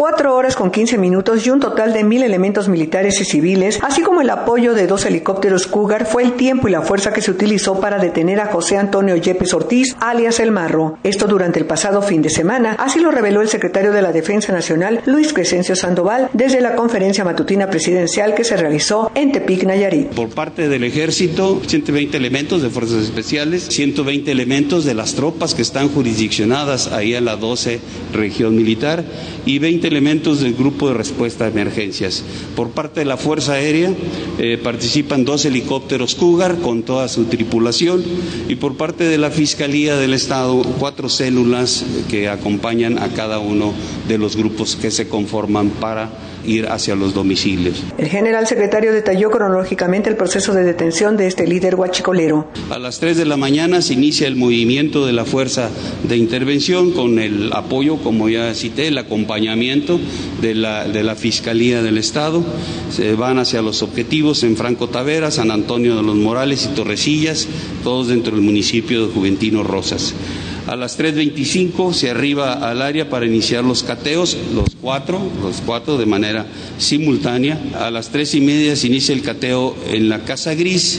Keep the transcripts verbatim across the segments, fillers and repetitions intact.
Cuatro horas con quince minutos y un total de mil elementos militares y civiles, así como el apoyo de dos helicópteros Cougar, fue el tiempo y la fuerza que se utilizó para detener a José Antonio Yepes Ortiz, alias El Marro. Esto durante el pasado fin de semana, así lo reveló el secretario de la Defensa Nacional, Luis Crescencio Sandoval, desde la conferencia matutina presidencial que se realizó en Tepic, Nayarit. Por parte del Ejército, ciento veinte elementos de Fuerzas Especiales, ciento veinte elementos de las tropas que están jurisdiccionadas ahí a la doce Región Militar y veinte elementos del Grupo de Respuesta a Emergencias. Por parte de la Fuerza Aérea eh, participan dos helicópteros Cougar con toda su tripulación y por parte de la Fiscalía del Estado, cuatro células que acompañan a cada uno de los grupos que se conforman para ir hacia los domicilios. El general secretario detalló cronológicamente el proceso de detención de este líder huachicolero. A las tres de la mañana se inicia el movimiento de la Fuerza de Intervención con el apoyo, como ya cité, el acompañamiento de la, de la Fiscalía del Estado. Se van hacia los objetivos en Franco Tavera, San Antonio de los Morales y Torrecillas, todos dentro del municipio de Juventino Rosas. A las tres veinticinco se arriba al área para iniciar los cateos, los cuatro, los cuatro de manera simultánea. A las tres y media se inicia el cateo en la Casa Gris,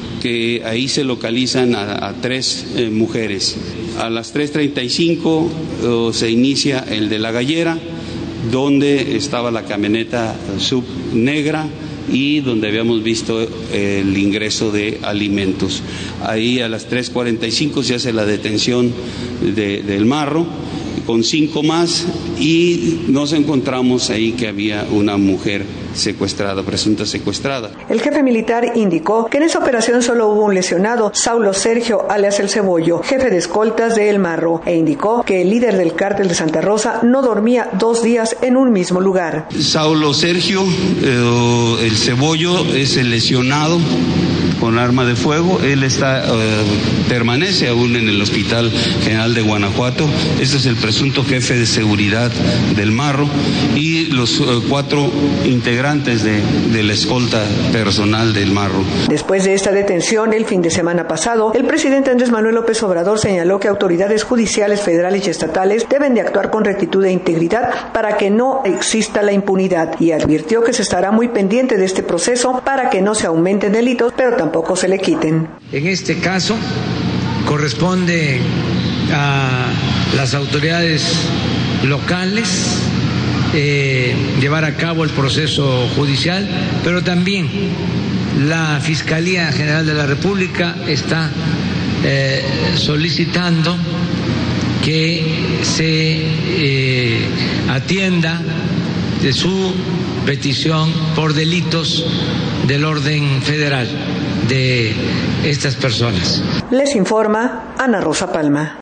que ahí se localizan a, a tres eh, mujeres. A las tres treinta y cinco eh, se inicia el de La Gallera, donde estaba la camioneta sub negra y donde habíamos visto el ingreso de alimentos. Ahí a las tres cuarenta y cinco se hace la detención de, del Marro con cinco más y nos encontramos ahí que había una mujer secuestrada, presunta secuestrada. El jefe militar indicó que en esa operación solo hubo un lesionado, Saulo Sergio, alias El Cebollo, jefe de escoltas de El Marro, e indicó que el líder del cártel de Santa Rosa no dormía dos días en un mismo lugar. Saulo Sergio, eh, El Cebollo, es el lesionado con arma de fuego. Él está eh, permanece aún en el Hospital General de Guanajuato. Este es el presunto jefe de seguridad del Marro y los eh, cuatro integrantes de, de la escolta personal del Marro. Después de esta detención, el fin de semana pasado, el presidente Andrés Manuel López Obrador señaló que autoridades judiciales federales y estatales deben de actuar con rectitud e integridad para que no exista la impunidad y advirtió que se estará muy pendiente de este proceso para que no se aumenten delitos, pero tampoco se le quiten. En este caso, corresponde a las autoridades locales eh, llevar a cabo el proceso judicial, pero también la Fiscalía General de la República está eh, solicitando que se eh, atienda de su petición por delitos del orden federal de estas personas. Les informa Ana Rosa Palma.